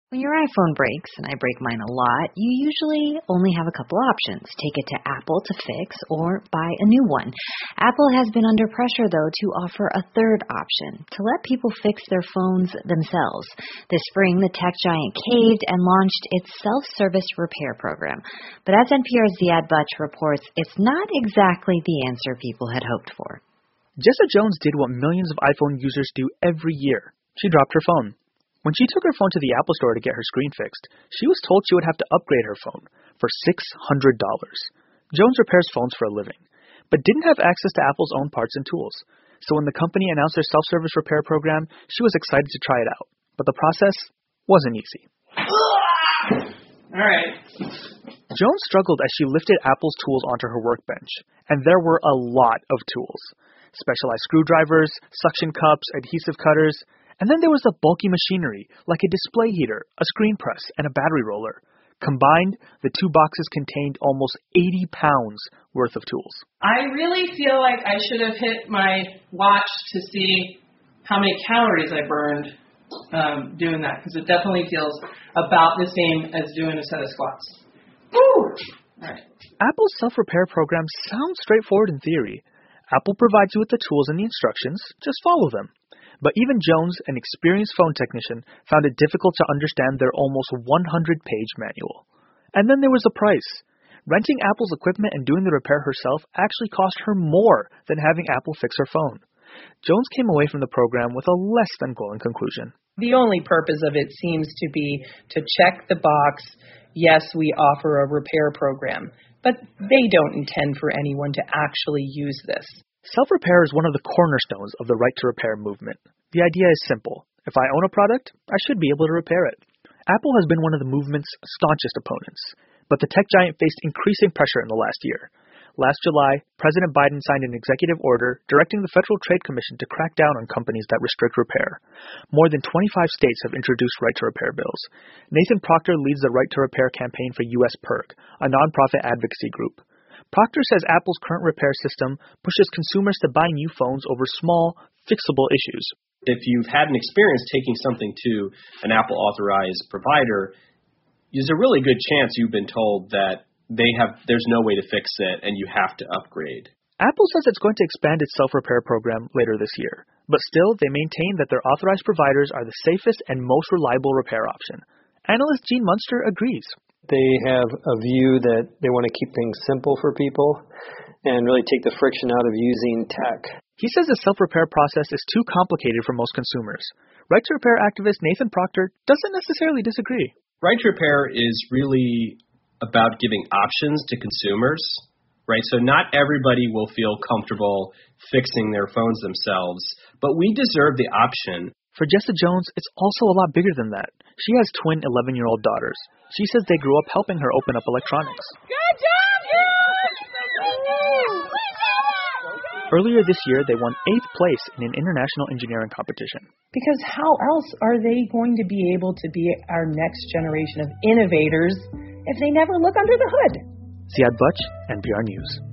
When your iPhone breaks, and I break mine a lot, you usually only have a couple options. Take it to Apple to fix or buy a new one. Apple has been under pressure, though, to offer a third option, to let people fix their phones themselves. This spring, the tech giant caved and launched its self-service repair program. But as NPR's Ziad Butch reports, it's not exactly the answer people had hoped for. Jessa Jones did what millions of iPhone users do every year. She dropped her phone. When she took her phone to the Apple Store to get her screen fixed, she was told she would have to upgrade her phone for $600. Jones repairs phones for a living, but didn't have access to Apple's own parts and tools. So when the company announced their self-service repair program, she was excited to try it out. But the process wasn't easy. All right. Jones struggled as she lifted Apple's tools onto her workbench, and there were a lot of tools. Specialized screwdrivers, suction cups, adhesive cutters, and then there was the bulky machinery, like a display heater, a screen press, and a battery roller. Combined, the two boxes contained almost 80 pounds worth of tools. I really feel like I should have hit my watch to see how many calories I burned doing that, because it definitely feels about the same as doing a set of squats. Woo! All right. Apple's self-repair program sounds straightforward in theory. Apple provides you with the tools and the instructions. Just follow them. But even Jones, an experienced phone technician, found it difficult to understand their almost 100-page manual. And then there was the price. Renting Apple's equipment and doing the repair herself actually cost her more than having Apple fix her phone. Jones came away from the program with a less than glowing conclusion. The only purpose of it seems to be to check the box, yes, we offer a repair program, but they don't intend for anyone to actually use this. Self-repair is one of the cornerstones of the right-to-repair movement. The idea is simple. If I own a product, I should be able to repair it. Apple has been one of the movement's staunchest opponents, but the tech giant faced increasing pressure in the last year. Last July, President Biden signed an executive order directing the Federal Trade Commission to crack down on companies that restrict repair. More than 25 states have introduced right-to-repair bills. Nathan Proctor leads the Right to Repair campaign for U.S. PIRG, a nonprofit advocacy group. Proctor says Apple's current repair system pushes consumers to buy new phones over small, fixable issues. If you've had an experience taking something to an Apple-authorized provider, there's a really good chance you've been told that there's no way to fix it and you have to upgrade. Apple says it's going to expand its self-repair program later this year, but still they maintain that their authorized providers are the safest and most reliable repair option. Analyst Gene Munster agrees. They have a view that they want to keep things simple for people and really take the friction out of using tech. He says the self-repair process is too complicated for most consumers. Right-to-repair activist Nathan Proctor doesn't necessarily disagree. Right-to-repair is really about giving options to consumers, right? So not everybody will feel comfortable fixing their phones themselves, but we deserve the option. For Jessa Jones, it's also a lot bigger than that. She has twin 11-year-old daughters. She says they grew up helping her open up electronics. Good job, George! Earlier this year, they won 8th place in an international engineering competition. Because how else are they going to be able to be our next generation of innovators if they never look under the hood? Ziad Butch, NPR News.